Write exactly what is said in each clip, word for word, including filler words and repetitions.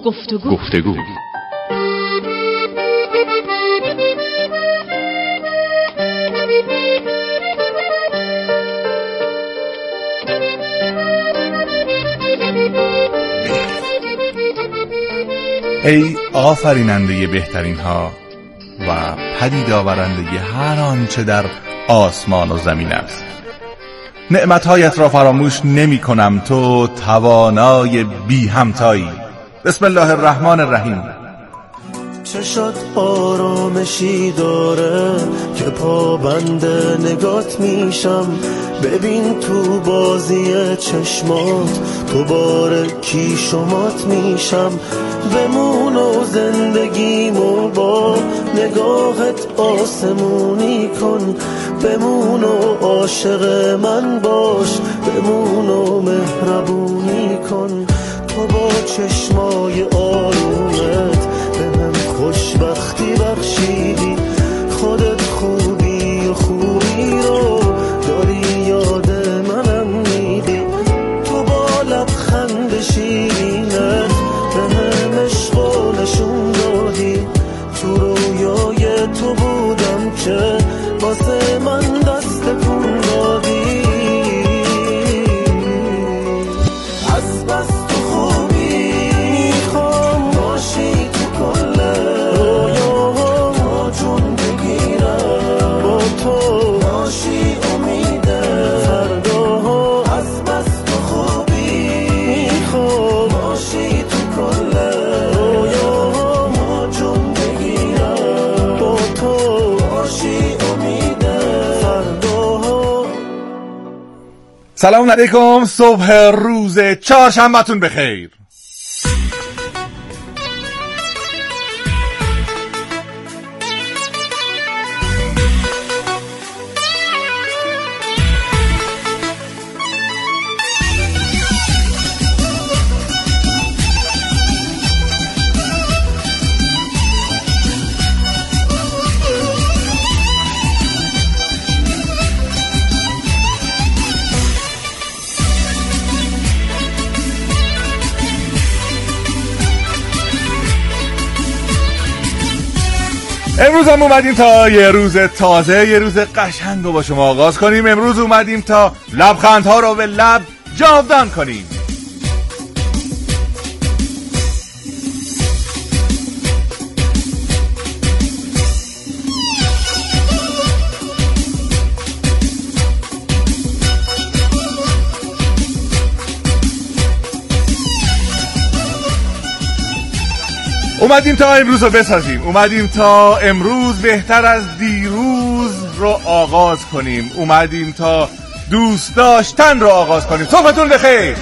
گفتگو گفتگو ای آفریننده بهترین ها و پدید آورنده هر آنچه در آسمان و زمین است، نعمتهایت را فراموش نمی کنم، تو توانای بی همتایی. بسم الله الرحمن الرحیم. چشات آرامشی داره که پابند نگات میشم، ببین تو بازی چشمات تو بار کی شمات میشم، بمون و زندگیمو با نگاهت آسمونی کن، بمون و عاشق من باش، بمون و مهربونی کن، تو با چشمای آرومت بهم خوشبختی بخشیدی، خودت خوبی و خوبی رو داری یاد منم میدی، تو با لبخند شیرینت بهم عشق و نشون دادی، تو رویای تو بودم که واسه من دست کن دادی، از بس تو خوبی میخوام باشی تو کل رویاها، جون بگیرم با تو باشی امید فرداها، از بس تو خوبی میخوام باشی تو کل رویاها، جون بگیرم با تو باشی امید فرداها. سلام علیکم، صبح روز چهارشنبه‌تون بخیر. امروز هم اومدیم تا یه روز تازه، یه روز قشنگ رو با شما آغاز کنیم. امروز اومدیم تا لبخندها رو به لب جاودان کنیم. اومدیم تا امروز رو بسازیم، اومدیم تا امروز بهتر از دیروز رو آغاز کنیم، اومدیم تا دوست داشتن رو آغاز کنیم. صبحتون بخیر.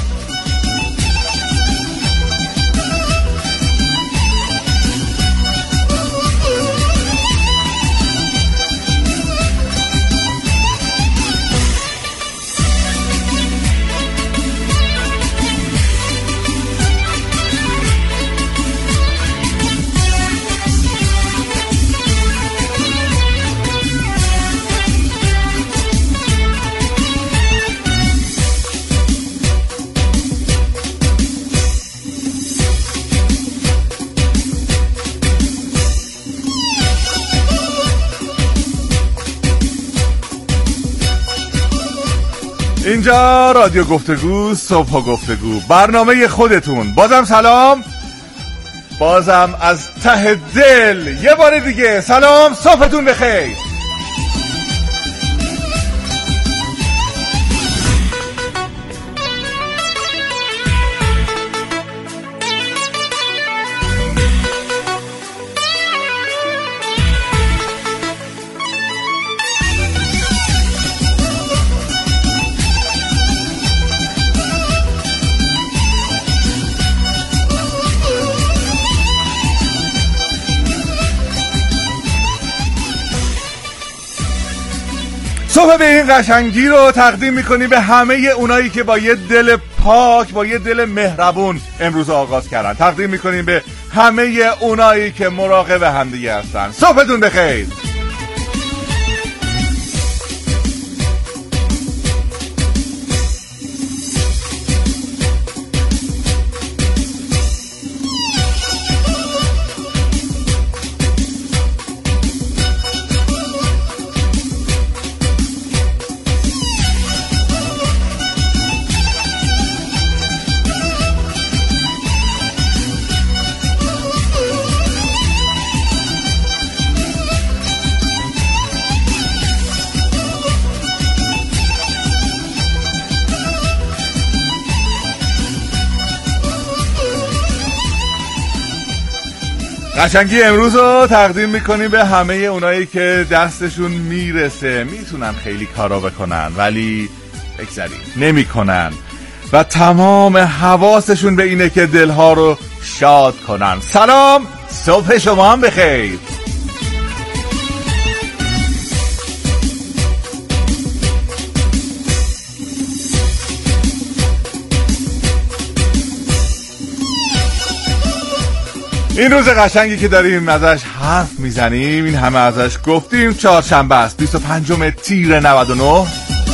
اینجا رادیو گفتگو، صبح گفتگو، برنامه خودتون. بازم سلام، بازم از ته دل یه بار دیگه سلام، صبحتون بخیر. صبح به این قشنگی رو تقدیم میکنی به همه اونایی که با یه دل پاک، با یه دل مهربون امروز آغاز کردن. تقدیم میکنیم به همه اونایی که مراقب همدیگه هستن. صبحتون بخیر. قشنگی امروز رو تقدیم میکنیم به همه اونایی که دستشون میرسه، میتونن خیلی کارا بکنن ولی بگذاریم نمیکنن و تمام حواسشون به اینه که دلها رو شاد کنن. سلام، صبح شما هم بخیر. این روز قشنگی که داریم ازش حرف میزنیم، این همه ازش گفتیم، چهارشنبه است، بیست و پنجم تیر نود و نه،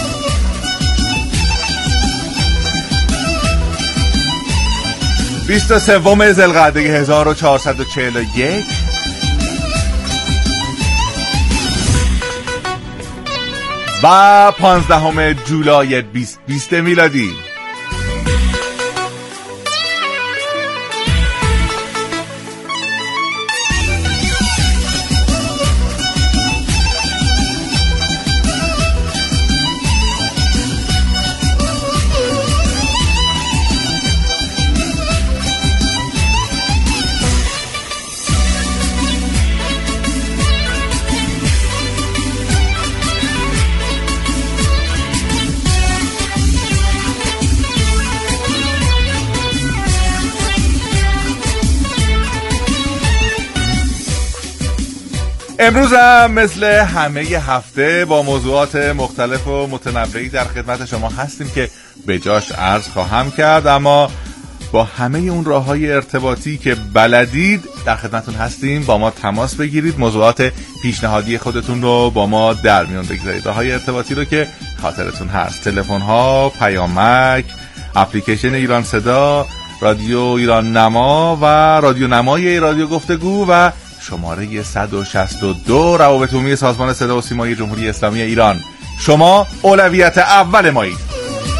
بیست و سوم ذوالقعده هزار و چهارصد و چهل و یک و پانزدهم جولای بیست بیست میلادی. امروز هم مثل همه هفته با موضوعات مختلف و متنوعی در خدمت شما هستیم که به جاش عرض خواهم کرد، اما با همه اون راه‌های ارتباطی که بلدید در خدمتون هستیم. با ما تماس بگیرید، موضوعات پیشنهادی خودتون رو با ما در میون بگذارید. راه‌های ارتباطی رو که خاطرتون هست: تلفن‌ها، پیامک، اپلیکیشن ایران صدا، رادیو ایران نما و رادیو نمای رادیو گفتگو و شماره صد و شصت و دو روابط عمومی سازمان صدا و سیمای جمهوری اسلامی ایران. شما اولویت اول مایید.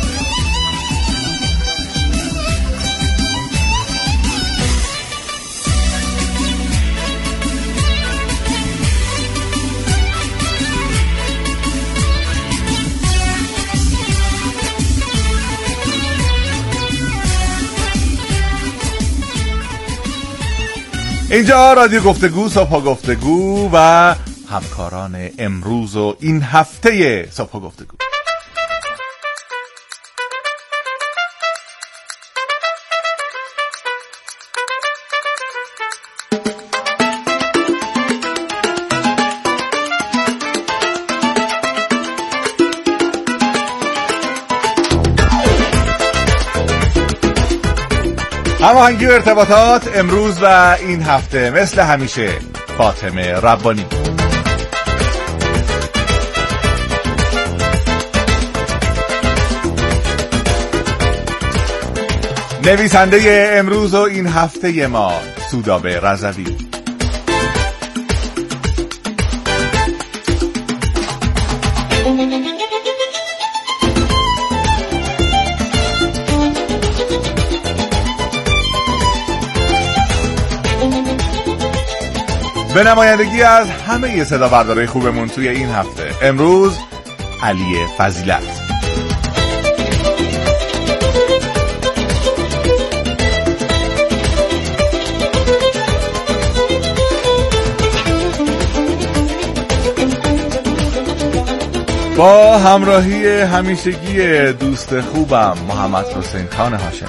اینجا رادیو گفتگو، صبح گفتگو و همکاران امروز و این هفته صبح گفتگو. هماهنگی و ارتباطات امروز و این هفته مثل همیشه فاطمه ربانی. نویسنده امروز و این هفته ما سودابه رضوی. به نمایندگی از همه صدا بردارای خوبمون توی این هفته امروز علی فضیلت. با همراهی همیشگی دوست خوبم محمد حسین خان هاشمی.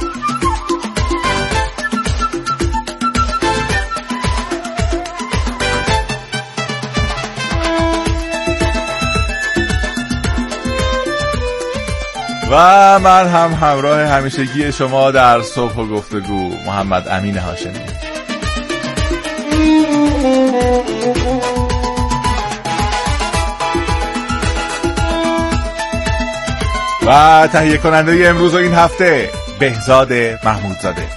و من هم همراه همیشگی شما در صبح و گفتگو محمد امین هاشمی. و تهیه کننده امروز و این هفته بهزاد محمودزاده.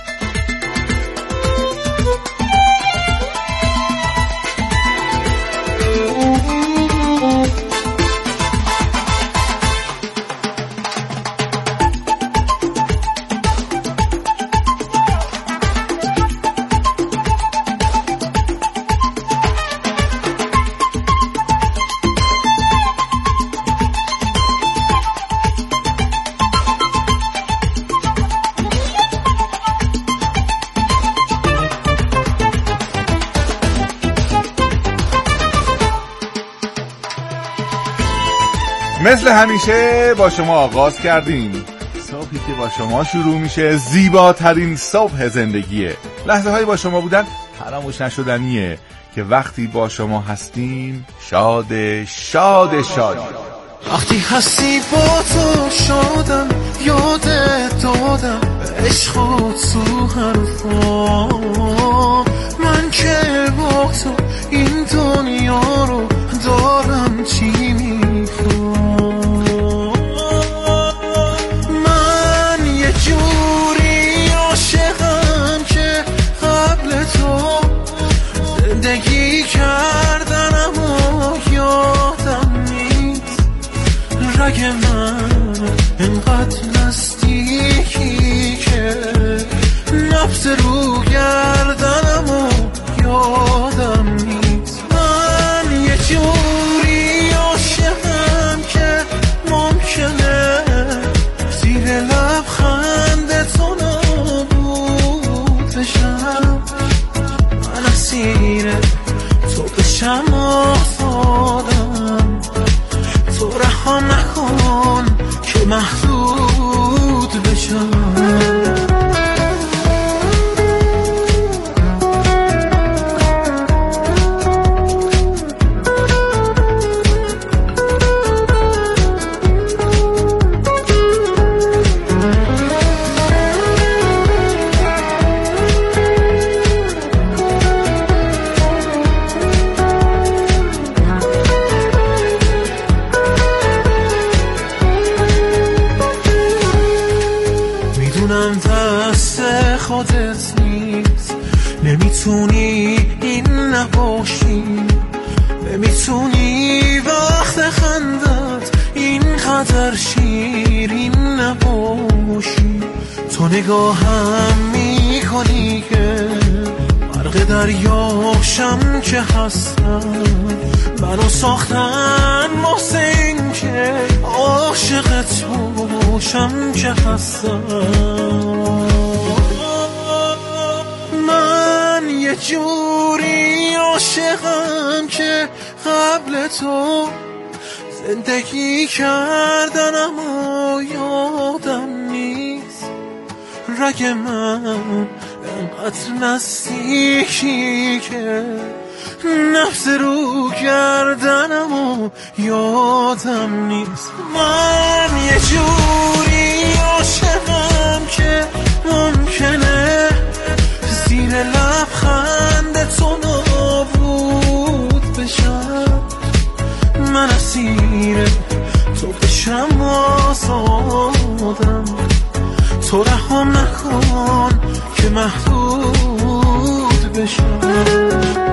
مثل همیشه با شما آغاز کردیم. صبحی که با شما شروع میشه زیباترین صبح زندگیه. لحظه های با شما بودن فراموش نشدنیه که وقتی با شما هستیم شاد شاد شاد. وقتی هستی با تو شادم، یادت دادم عشق و تو حرفام. من که با تو این دنیا رو دارم چی میخوام. من یه جوری عاشقم که قبل تو زندگی کردن اما یادم نیست. رگ من انقدر نزدیکی که نفس رو گردنم و یادم نیست. من یه جوری عاشقم که ممکنه زیر لبخند تو نابود بشم. من اسیر تو بشم آزادم. تو رها نکن که محدود بشم. خودت نیست، نمیتونی این نباشی. نمیتونی وقت خندت اینقدر شیرین نباشی. تو نگاهم میکنی که غرق دریاشم که هستم. منو ساختن محسن که عاشقت باشم که هستم. من یه جوری عاشقم که قبل تو زندگی کردن اما یادم نیست. رگ من انقدر نزدیکی که نفس رو گردنم و یادم نیست. من یه جوری عاشقم که ممکنه زیر لبخند تو نابود بشم. من اسیر تو بشم آزادم. تو رهام نکن که محدود بشم.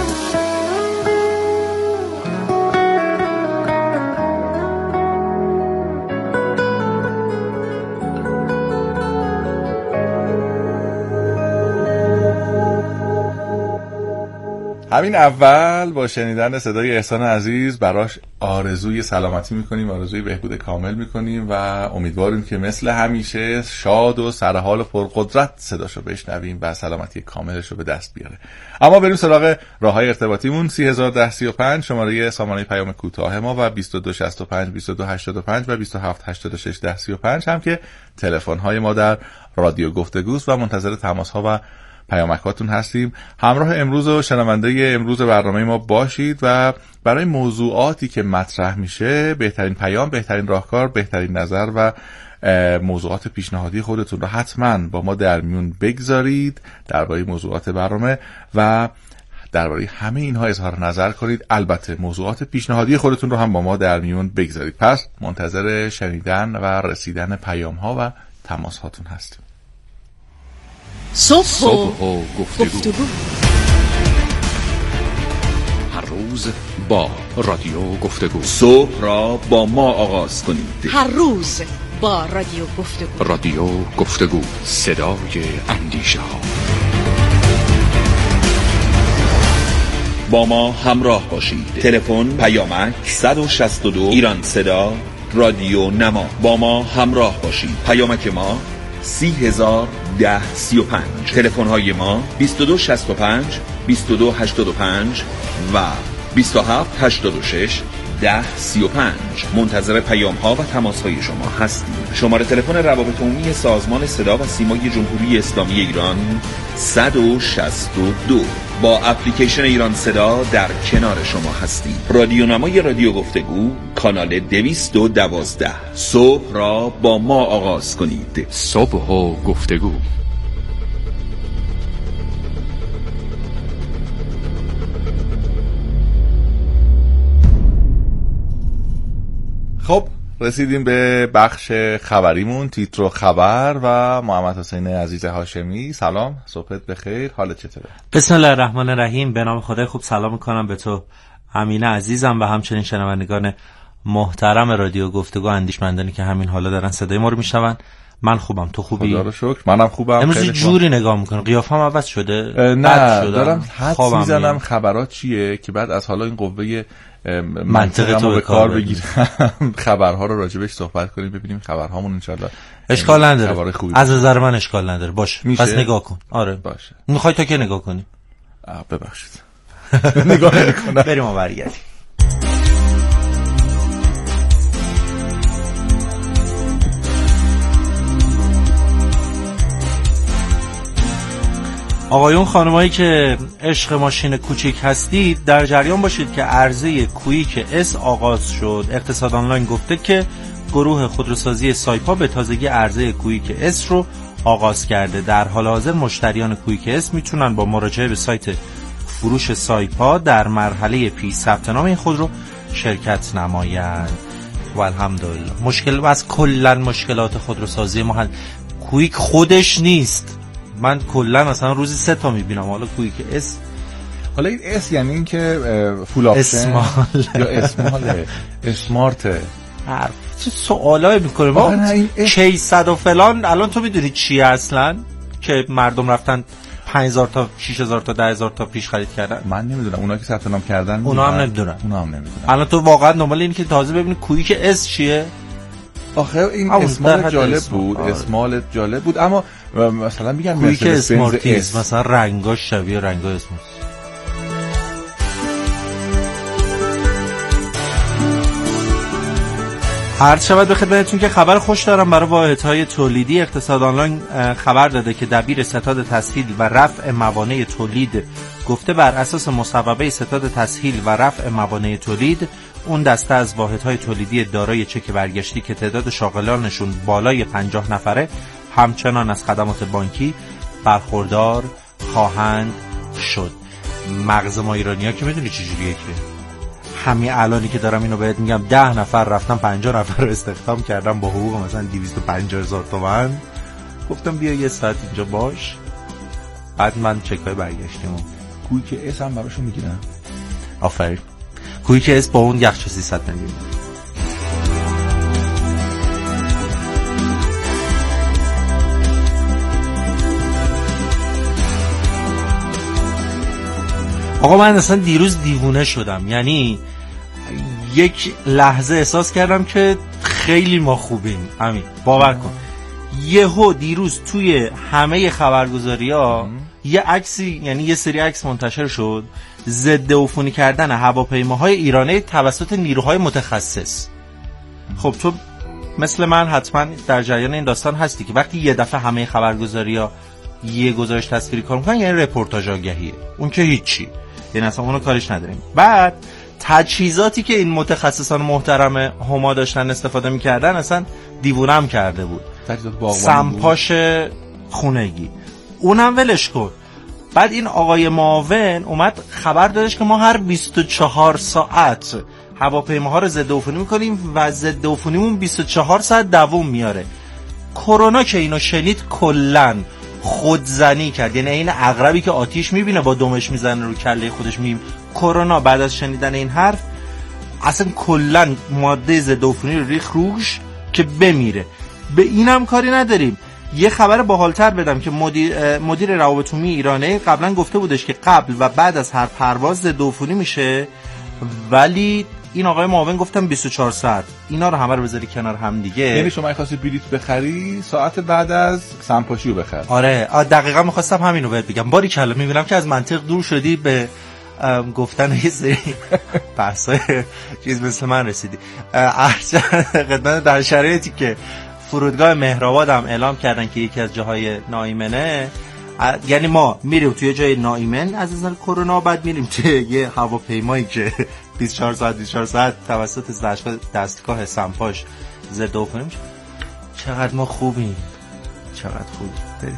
همین اول با شنیدن صدای احسان عزیز براش آرزوی سلامتی میکنیم، آرزوی بهبود کامل میکنیم و امیدواریم که مثل همیشه شاد و سرحال و پرقدرت صداشو بشنویم و سلامتی کاملش رو به دست بیاره. اما بریم سراغ راههای ارتباطیمون. سی هزار و ده سی و پنج شماره سامانه پیام کوتاه ما و بیست و دو شصت و پنج بیست و دو هشتاد و پنج و بیست و هفت هشتاد و شش ده سی و پنج هم که تلفن‌های ما در رادیو گفتگوست و منتظر تماس‌ها و پیامکاتون هستیم. همراه امروز و شنونده امروز برنامه ما باشید و برای موضوعاتی که مطرح میشه بهترین پیام، بهترین راهکار، بهترین نظر و موضوعات پیشنهادی خودتون رو حتما با ما در میون بگذارید درباره موضوعات برنامه و درباره همه اینها اظهار نظر کنید. البته موضوعات پیشنهادی خودتون رو هم با ما در میون بگذارید. پس منتظر شنیدن و رسیدن پیام ها و تماس هاتون هستیم. صبح, صبح و گفتگو. گفتگو هر روز با رادیو گفتگو. صبح را با ما آغاز کنید. هر روز با رادیو گفتگو. رادیو گفتگو، صدای اندیشه ها. با ما همراه باشید. تلفن پیامک صد و شصت و دو ایران صدا رادیو نما. با ما همراه باشید. پیامک ما سی هزار ده سی و پنج. تلفن های ما بیست و دو شصت و پنج بیست و دو هشتاد و پنج و بیست و هفت هشتاد و شش ده سی و پنج. منتظر پیام ها و تماس های شما هستیم. شماره تلفن روابط عمومی سازمان صدا و سیمای جمهوری اسلامی ایران صد و شصت و دو. با اپلیکیشن ایران صدا در کنار شما هستیم. رادیو نمای رادیو گفتگو کانال دویست و دوازده. صبح را با ما آغاز کنید. صبح و گفتگو. خب رسیدیم به بخش خبریمون، تیتر و خبر و محمد حسین عزیز هاشمی. سلام، صبحت بخیر، حالت چطوره؟ بسم الله الرحمن الرحیم. به نام خدای خوب سلام میکنم به تو امینه عزیزم و همچنین شنوندگان محترم رادیو گفتگو اندیشمندانی که همین حالا دارن صدای ما رو میشنون. من خوبم، تو خوبی؟ خدا رو شکر منم خوبم. امروز جوری نگاه میکنم قیافم عوض شده؟ نه دارم حدس میزنم خبرات چیه که بعد از حالا این قوه منطقه تو به کار بگیرم خبرها رو راجبش صحبت کنیم، ببینیم خبرهامون انشالله اشکال نداره. از نظر من اشکال نداره. باشه پس نگاه کن. آره باشه. میخوای تا که نگاه کنی؟ ببخشید نگاه نکنم. بریم و برگردیم. آقایون خانمایی که عشق ماشین کوچیک هستید در جریان باشید که عرضه کویک اس آغاز شد. اقتصاد آنلاین گفته که گروه خودروسازی سایپا به تازگی عرضه کویک اس رو آغاز کرده. در حال حاضر مشتریان کویک اس میتونن با مراجعه به سایت فروش سایپا در مرحله پی ثبت نام این خودرو شرکت نمایند. و الحمدلله مشکل از کلا مشکلات خودروسازی ما کویک خودش نیست. من کلا مثلا روزی سه تا میبینم. حالا کویک اس، حالا این اس یعنی این که فول آپشن اسمال یا اسمال اسمارت. حرف چه سوالایی میکنه با کی صد و فلان. الان تو میدونی چیه اصلا که مردم رفتن پنج هزار تا شش هزار تا ده هزار تا پیش خرید کردن؟ من نمیدونم. اونا که ثبت نام کردن اونا هم نمیدونن. اونا هم نمیدونن. الان تو واقعا دنبال اینی که تازه ببینی کویک اس چیه. آخه این اسمال جالب اسمال. بود آه. اسمال جالب بود، اما مثلا میگن کویک اسمارتیز مثلا رنگاش شبیه رنگای اسمارت. هر شود به خدمتتون که خبر خوش دارم برای واحدهای تولیدی. اقتصاد آنلاین خبر داده که دبیر ستاد تسهیل و رفع موانع تولید گفته بر اساس مصوبه ستاد تسهیل و رفع موانع تولید اون دسته از واحدهای تولیدی دارای چک برگشتی که تعداد شاغلانشون بالای پنجاه نفره همچنان از خدمات بانکی برخوردار خواهند شد. مغز ما ایرانی‌ها که میدونی چجوریه که همین الانی که دارم اینو بهت میگم ده نفر رفتن پنجاه نفر رو استخدام کردم با حقوق مثلا دویست و پنجاه هزار تومان. گفتم بیا یه ساعت اینجا باش، بعد من چکای برگشتیم. کویک اس هم براشون میگیرن. آفرین. کویک اس با اون یخچال سیصد میلیون. آقا من اصلا دیروز دیوونه شدم. یعنی یک لحظه احساس کردم که خیلی ما خوبیم. همین باور کن. یهو دیروز توی همه خبرگزاری‌ها یه عکسی، یعنی یه سری عکس منتشر شد ضد عفونی کردن هواپیماهای ایرانی توسط نیروهای متخصص. خب تو مثل من حتما در جریان این داستان هستی که وقتی یه دفعه همه خبرگزاری‌ها یه گزارش تصویری کار میکنن یعنی رپورتاژ آگهیه، اون که هیچی، یعنی اصلا اونو کارش نداریم. بعد تجهیزاتی که این متخصصان محترم هما داشتن استفاده میکردن اصلا دیوونم کرده بود. سمپاش خونگی اونم ولش کن. بعد این آقای معاون اومد خبر دادش که ما هر بیست و چهار ساعت هواپیماها رو ضد عفونی میکنیم و ضد عفونیمون بیست و چهار ساعت دوام میاره. کرونا که اینو شنید کلن خودزنی کرد، یعنی این عقربی که آتیش میبینه با دمش میزنه رو کله خودش. میم کرونا بعد از شنیدن این حرف اصلا کلن ماده ضد عفونی رو ریخ روش که بمیره. به اینم کاری نداریم. یه خبر باحال‌تر بدم که مدیر مدیر روابط عمومی ایرانه قبلا گفته بودش که قبل و بعد از هر پرواز ضد عفونی میشه، ولی این آقای معاون گفتم بیست و چهار ساعت. اینا رو همه رو بذاری کنار هم دیگه. یعنی شما می‌خواستی بلیط بخری ساعت بعد از سمپاشیو بخری. آره دقیقاً می‌خواستم همین رو بهت بگم. باری کلا می‌بینم که از منطق دور شدی، به گفتن یه سری بحثای چیز مثل من رسیدی. ارچه خدمت در شرایطی که فرودگاه مهرآباد هم اعلام کردن که یکی از جاهای ناایمنه، یعنی ما میریم توی جای ناایمن از نظر کرونا، بعد میریم توی یه هواپیمایی که بیست و چهار ساعت بیست و چهار ساعت توسط دستگاه سمپاش ضد عفونی میشه. چقدر ما خوبیم، چقدر خوبیم. بریم.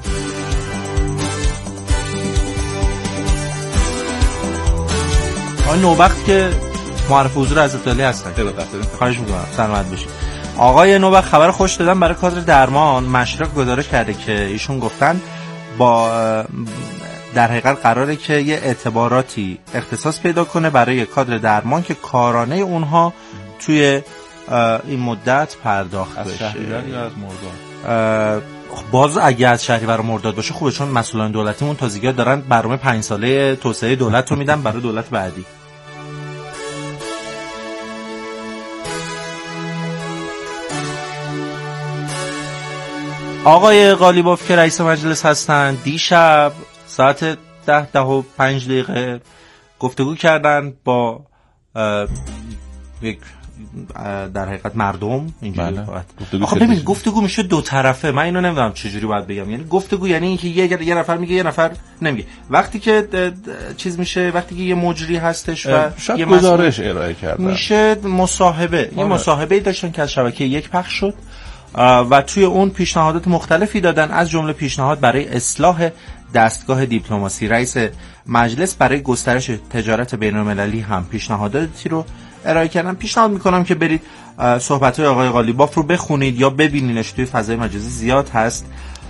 آقای نوبخت که معرف حضور حضرت علی هستن، خواهش میکنم سلامت باشید. آقای نوبخت خبر خوش دادن برای کادر درمان. مشرق گزارش کرده که ایشون گفتن با در حقیقت قراره که یه اعتباراتی اختصاص پیدا کنه برای کادر درمان که کارانه اونها توی این مدت پرداخت از بشه. شهریور یا از مرداد؟ باز اگه از شهریور و مرداد باشه خوبه، چون مسئولان دولتیمون تازگی‌ها دارن برنامه پنج ساله توسعه دولت رو میدن برای دولت بعدی. آقای قالیباف که رئیس مجلس هستن دیشب ساعت ده ده و پنج دقیقه گفتگو کردن با یک در حقیقت مردم اینجوری. بله. آخه ببین گفتگو میشه دو طرفه، من اینو نمیدونم چجوری باید بگم. یعنی گفتگو یعنی اینکه یه یه نفر میگه یه نفر نمیگه. وقتی که چیز میشه، وقتی که یه مجری هستش و یه گزارش ارائه کرده میشه مصاحبه. یه مصاحبه‌ای داشتن که از شبکه یک پخش شد و توی اون پیشنهادات مختلفی دادن، از جمله پیشنهاد برای اصلاح دستگاه دیپلماسی. رئیس مجلس برای گسترش تجارت بین‌المللی هم پیشنهاداتی رو ارائه کردن. پیشنهاد میکنم که برید صحبت‌های آقای قالیباف رو بخونید یا ببینینش، توی فضای مجازی زیاد هست.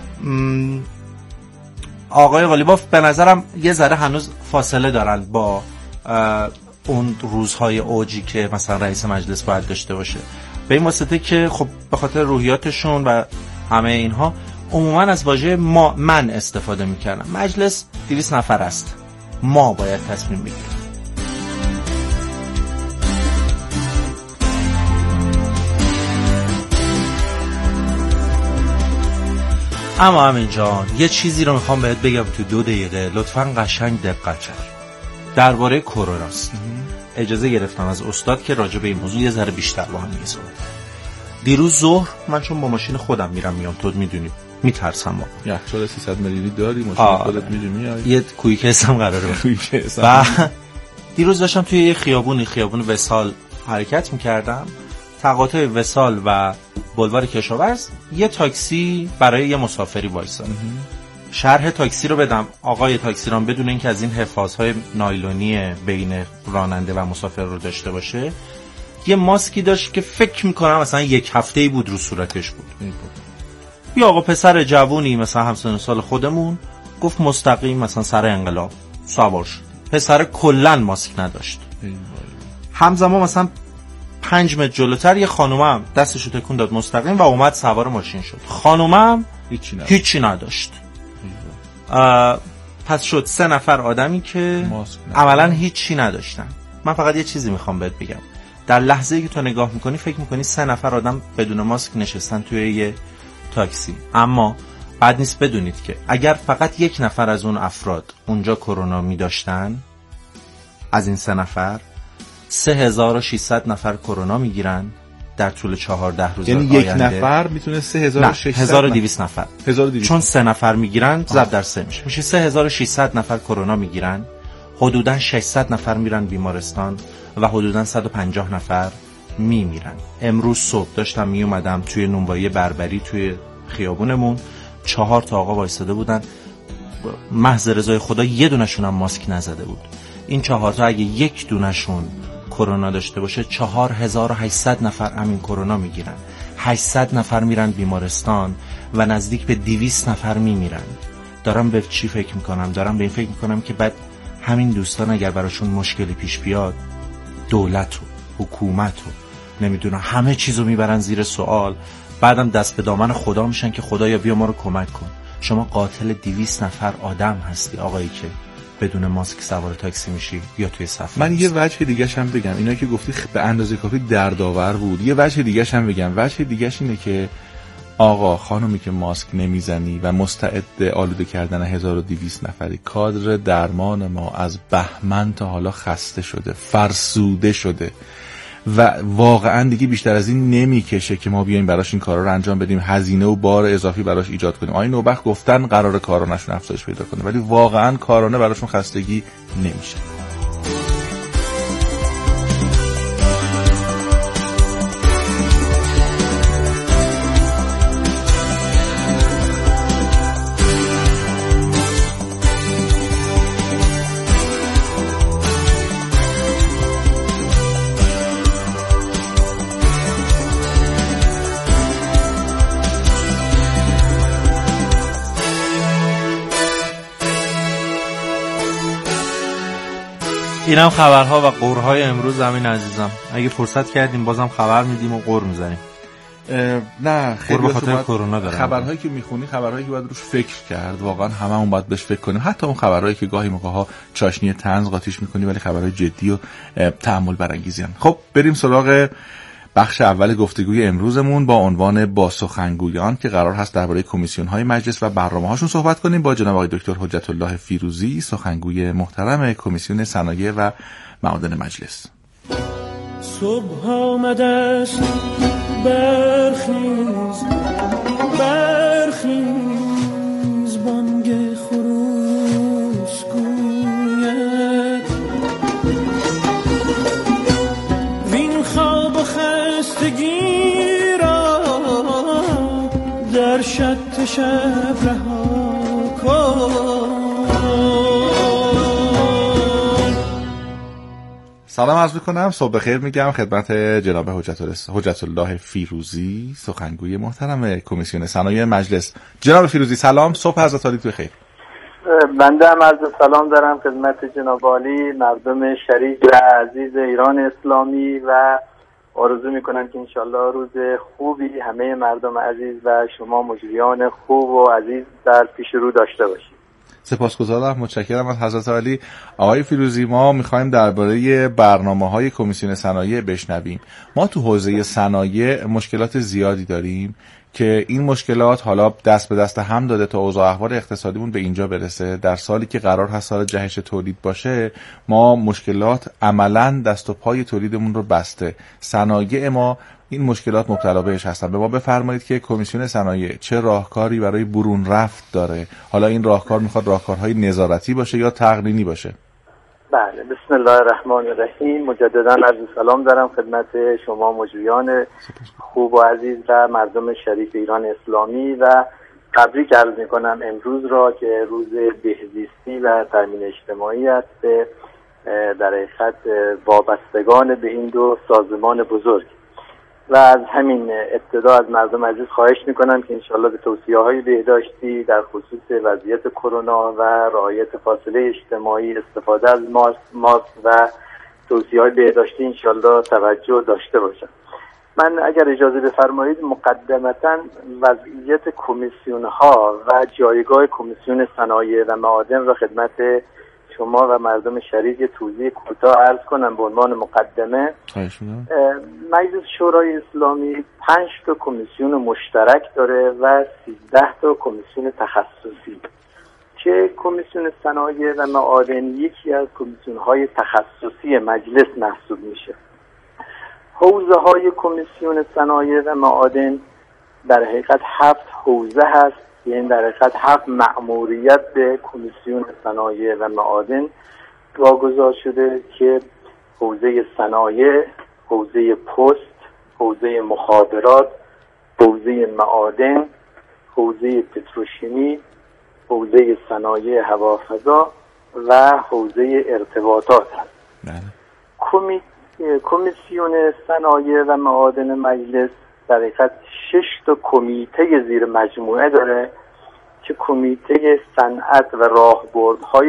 آقای قالیباف به نظرم یه ذره هنوز فاصله دارن با اون روزهای اوجی که مثلا رئیس مجلس باید داشته باشه، به این واسطه که خب به خاطر روحیاتشون و همه اینها عموما از واژه ما من استفاده میکردن. مجلس دویست نفر است، ما باید تصمیم بگیریم. اما همین جان یه چیزی رو میخوام بهت بگم تو دو دقیقه، لطفاً قشنگ دقت کن. درباره کرونا است. اجازه گرفتم از استاد که راجع به این موضوع یه ذره بیشتر با هم دیگه صحبت کنیم. دیروز ظهر من چون با ماشین خودم میرم میام، تو میدونی میترسم با یخچال سیصد میلی داری، ماشین خودت میری میای، یه کویک حسم قراره کویک و دیروز داشتم توی یه خیابونی خیابون وصال حرکت میکردم، تقاطع وصال و بلوار کشاورز یه تاکسی برای یه مسافری وایساد. شرح تاکسی رو بدم، آقای تاکسیران بدون اینکه از این حفاظهای نایلونی بین راننده و مسافر رو داشته باشه، یه ماسکی داشت که فکر میکنم مثلا یک هفته‌ای بود رو صورتش بود. یه آقا پسر جوونی مثلا همسن سال خودمون گفت مستقیم مثلا سر انقلاب سوار شد. پسر کلن ماسک نداشت. همزمان مثلا پنج متر جلوتر یه خانومم دستشو تکون داد مستقیم و اومد سوار ماشین شد. خانومم هیچی نداشت. هیچی نداشت. پس شد سه نفر آدمی که عملا هیچی نداشتن. من فقط یه چیزی میخوام بهت بگم، در لحظه‌ای که تو نگاه میکنی فکر میکنی سه نفر آدم بدون ماسک نشستن توی یه تاکسی، اما بعد نیست بدونید که اگر فقط یک نفر از اون افراد اونجا کرونا میداشتن، از این سه نفر سه هزار و ششصد نفر کرونا میگیرن در طول چهارده روز یعنی آینده. یک نفر میتونه سه هزار و ششصد هزار و دویست نفر هزار و دویست چون سه نفر میگیرن ضرب در سه میشه میشه سه هزار و ششصد نفر کرونا میگیرن، حدوداً ششصد نفر میرن بیمارستان و حدوداً صد و پنجاه نفر میمیرن. امروز صبح داشتم میومدم توی نونوایی بربری توی خیابونمون، چهار تا آقا وایساده بودن، محض رضای خدا یه دونشون هم ماسک نزده بود. این چهار تا اگه یک دونشون کرونا داشته باشه چهار هزار و هشتصد نفر همین کرونا میگیرن، هشتصد نفر میرن بیمارستان و نزدیک به دویست نفر میمیرن. دارم به چی فکر میکنم؟ دارم به این فکر میکنم که بعد همین دوستان اگر براشون مشکلی پیش بیاد، دولت و حکومت و نمیدونم همه چیزو میبرن زیر سوال، بعدم دست به دامن خدا میشن که خدایا بیا ما رو کمک کن. شما قاتل دویست نفر آدم هستی آقایی که بدون ماسک سوار تاکسی میشی یا توی صف. من یه وجه دیگه‌ش هم بگم، اینا که گفتی به اندازه کافی دردآور بود. یه وجه دیگه‌ش هم بگم، وجه دیگه‌ش اینه که آقا خانومی که ماسک نمیزنی و مستعد آلوده کردن هزار و دویست نفری، کادر درمان ما از بهمن تا حالا خسته شده، فرسوده شده و واقعا دیگه بیشتر از این نمیکشه که ما بیایم براش این کارا رو انجام بدیم، هزینه و بار اضافی براش ایجاد کنیم. آقای نوبخت گفتن قرار کارانشون افزایش پیدا کنه، ولی واقعا کارانه براشون خستگی نمیشه. اینم خبرها و قرهای امروز زمین عزیزم. اگه فرصت کردیم بازم خبر میدیم و قر میزنیم. نه خیلی به خاطر کرونا دارم. خبرهایی که میخونی خبرهایی که باید روش فکر کرد، واقعا هممون باید بهش فکر کنیم، حتی اون خبرهایی که گاهی موقع‌ها چاشنی طنز قاطیش میکنی ولی خبرهای جدی و تأمل برانگیزی ان. خب بریم سراغ بخش اول گفتگوی امروزمون با عنوان با سخنگویان که قرار هست درباره کمیسیون‌های مجلس و برنامه‌هاشون صحبت کنیم با جناب آقای دکتر حجت الله فیروزی، سخنگوی محترم کمیسیون صنایع و معادن مجلس. صبح آمده است، برخیز برخیز بانگ خروس گوید وین خواب و خستگی را در شط شب رها کن. سلام عرض میکنم، صبح بخیر میگم خدمت جناب حجت الله فیروزی، سخنگوی محترم کمیسیون صنایع مجلس. جناب فیروزی سلام، صبح حضرت عالی بخیر. بنده هم عرض سلام دارم خدمت جناب عالی، مردم شریف و عزیز ایران اسلامی و آرزو میکنم که انشالله روز خوبی همه مردم عزیز و شما مجریان خوب و عزیز در پیش رو داشته باشید. سپاسگزارم، متشکرم از حضرت عالی. آقای فیروزی ما میخوایم درباره برنامه‌های کمیسیون صنایع بشنویم. ما تو حوزه صنایع مشکلات زیادی داریم که این مشکلات حالا دست به دست هم داده تا اوضاع احوال اقتصادیمون به اینجا برسه. در سالی که قرار هست سال جهش تولید باشه، ما مشکلات عملاً دست و پای تولیدمون رو بسته. صنایع ما این مشکلات مبتلا بهش هستن. به ما بفرمایید که کمیسیون صنایع چه راهکاری برای برون رفت داره؟ حالا این راهکار میخواد راهکارهای نظارتی باشه یا تقنینی باشه؟ بله، بسم الله الرحمن الرحیم. مجددا عرض سلام دارم خدمت شما مجریان خوب و عزیز و مردم شریف ایران اسلامی و تبریک عرض میکنم امروز را که روز بهزیستی و تامین اجتماعی است در حقیقت وابستگان به این دو سازمان بزرگ. و از همین ابتدا از مردم عزیز خواهش میکنم که انشالله به توصیه‌های بهداشتی در خصوص وضعیت کرونا و رعایت فاصله اجتماعی، استفاده از ماسک و توصیه‌های بهداشتی انشالله توجه داشته باشم. من اگر اجازه بفرمایید مقدمتاً وضعیت کمیسیون‌ها و جایگاه کمیسیون صنایع و معادن را خدمت شما و مردم شریف یه توضیح کوتاه عرض کنم به عنوان مقدمه. مجلس شورای اسلامی پنج تا کمیسیون مشترک داره و سیزده تا کمیسیون تخصصی که کمیسیون صنایع و معادن یکی از کمیسیون‌های تخصصی مجلس محسوب میشه. حوزه های کمیسیون صنایع و معادن در حقیقت هفت حوزه هست، یعنی در حقیقت هفت مأموریت به کمیسیون صنایع و معادن واگذار شده که حوزه صنایع، حوزه پست، حوزه مخابرات، حوزه معادن، حوزه پتروشیمی، حوزه صنایع هوافضا و حوزه ارتباطات هست. کمی... کمیسیون صنایع و معادن مجلس در حقیقت شش تا کمیته زیر مجموعه داره که کمیته صنعت و راهبردهای